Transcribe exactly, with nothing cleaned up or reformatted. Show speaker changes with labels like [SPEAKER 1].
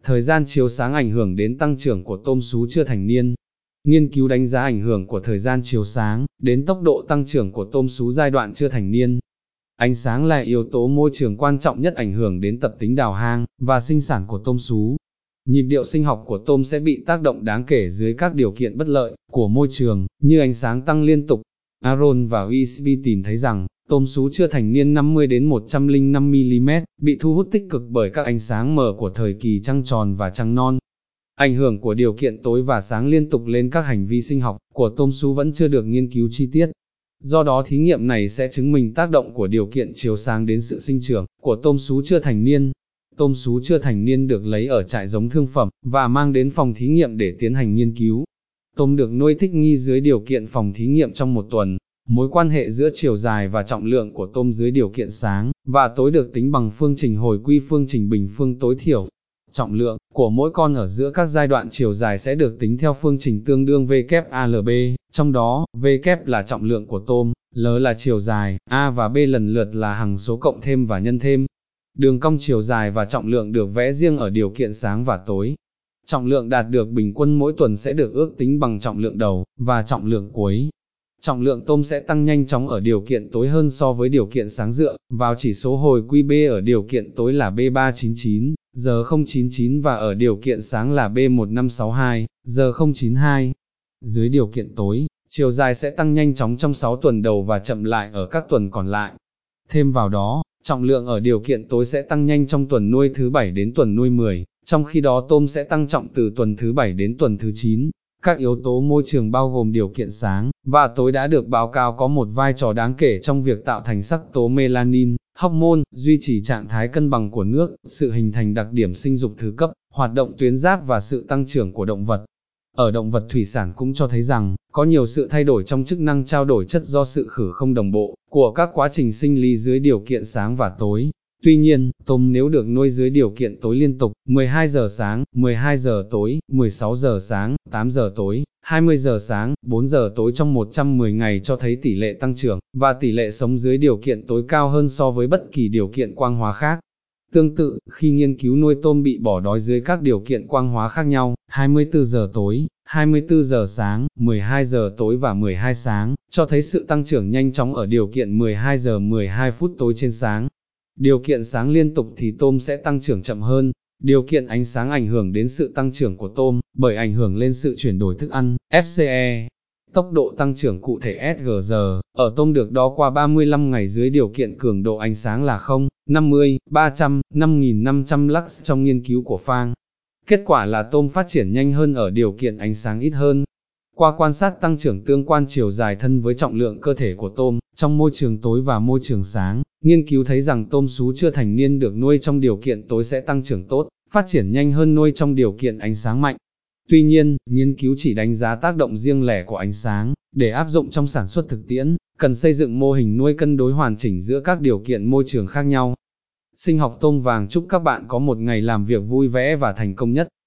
[SPEAKER 1] Thời gian chiếu sáng ảnh hưởng đến tăng trưởng của tôm sú chưa thành niên. Nghiên cứu đánh giá ảnh hưởng của thời gian chiếu sáng đến tốc độ tăng trưởng của tôm sú giai đoạn chưa thành niên. Ánh sáng là yếu tố môi trường quan trọng nhất ảnh hưởng đến tập tính đào hang và sinh sản của tôm sú. Nhịp điệu sinh học của tôm sẽ bị tác động đáng kể dưới các điều kiện bất lợi của môi trường, như ánh sáng tăng liên tục. Aaron và Wisby tìm thấy rằng, tôm sú chưa thành niên năm mươi đến một trăm lẻ năm mi-li-mét bị thu hút tích cực bởi các ánh sáng mờ của thời kỳ trăng tròn và trăng non. Ảnh hưởng của điều kiện tối và sáng liên tục lên các hành vi sinh học của tôm sú vẫn chưa được nghiên cứu chi tiết. Do đó thí nghiệm này sẽ chứng minh tác động của điều kiện chiếu sáng đến sự sinh trưởng của tôm sú chưa thành niên. Tôm sú chưa thành niên được lấy ở trại giống thương phẩm và mang đến phòng thí nghiệm để tiến hành nghiên cứu. Tôm được nuôi thích nghi dưới điều kiện phòng thí nghiệm trong một tuần. Mối quan hệ giữa chiều dài và trọng lượng của tôm dưới điều kiện sáng và tối được tính bằng phương trình hồi quy phương trình bình phương tối thiểu. Trọng lượng của mỗi con ở giữa các giai đoạn chiều dài sẽ được tính theo phương trình tương đương W A L B, trong đó W là trọng lượng của tôm, L là chiều dài, A và B lần lượt là hằng số cộng thêm và nhân thêm. Đường cong chiều dài và trọng lượng được vẽ riêng ở điều kiện sáng và tối. Trọng lượng đạt được bình quân mỗi tuần sẽ được ước tính bằng trọng lượng đầu và trọng lượng cuối. Trọng lượng tôm sẽ tăng nhanh chóng ở điều kiện tối hơn so với điều kiện sáng dựa vào chỉ số hồi quy B ở điều kiện tối là B ba trăm chín mươi chín, giờ không chín chín và ở điều kiện sáng là B một năm sáu hai, giờ không chín hai. Dưới điều kiện tối, chiều dài sẽ tăng nhanh chóng trong sáu tuần đầu và chậm lại ở các tuần còn lại. Thêm vào đó, trọng lượng ở điều kiện tối sẽ tăng nhanh trong tuần nuôi thứ bảy đến tuần nuôi mười, trong khi đó tôm sẽ tăng trọng từ tuần thứ bảy đến tuần thứ chín. Các yếu tố môi trường bao gồm điều kiện sáng và tối đã được báo cáo có một vai trò đáng kể trong việc tạo thành sắc tố melanin, hormone, duy trì trạng thái cân bằng của nước, sự hình thành đặc điểm sinh dục thứ cấp, hoạt động tuyến giáp và sự tăng trưởng của động vật. Ở động vật thủy sản cũng cho thấy rằng, có nhiều sự thay đổi trong chức năng trao đổi chất do sự khử không đồng bộ của các quá trình sinh lý dưới điều kiện sáng và tối. Tuy nhiên, tôm nếu được nuôi dưới điều kiện tối liên tục, mười hai giờ sáng, mười hai giờ tối, mười sáu giờ sáng, tám giờ tối, hai mươi giờ sáng, bốn giờ tối trong một trăm mười ngày cho thấy tỷ lệ tăng trưởng và tỷ lệ sống dưới điều kiện tối cao hơn so với bất kỳ điều kiện quang hóa khác. Tương tự, khi nghiên cứu nuôi tôm bị bỏ đói dưới các điều kiện quang hóa khác nhau, hai mươi tư giờ tối, hai mươi tư giờ sáng, mười hai giờ tối và mười hai sáng, cho thấy sự tăng trưởng nhanh chóng ở điều kiện mười hai giờ mười hai phút tối trên sáng. Điều kiện sáng liên tục thì tôm sẽ tăng trưởng chậm hơn. Điều kiện ánh sáng ảnh hưởng đến sự tăng trưởng của tôm, bởi ảnh hưởng lên sự chuyển đổi thức ăn, F C E. Tốc độ tăng trưởng cụ thể S G G, ở tôm được đo qua ba mươi lăm ngày dưới điều kiện cường độ ánh sáng là không, năm mươi, ba trăm, năm nghìn năm trăm lux trong nghiên cứu của Phang. Kết quả là tôm phát triển nhanh hơn ở điều kiện ánh sáng ít hơn. Qua quan sát tăng trưởng tương quan chiều dài thân với trọng lượng cơ thể của tôm, trong môi trường tối và môi trường sáng, nghiên cứu thấy rằng tôm sú chưa thành niên được nuôi trong điều kiện tối sẽ tăng trưởng tốt, phát triển nhanh hơn nuôi trong điều kiện ánh sáng mạnh. Tuy nhiên, nghiên cứu chỉ đánh giá tác động riêng lẻ của ánh sáng, để áp dụng trong sản xuất thực tiễn, cần xây dựng mô hình nuôi cân đối hoàn chỉnh giữa các điều kiện môi trường khác nhau. Sinh học tôm vàng chúc các bạn có một ngày làm việc vui vẻ và thành công nhất.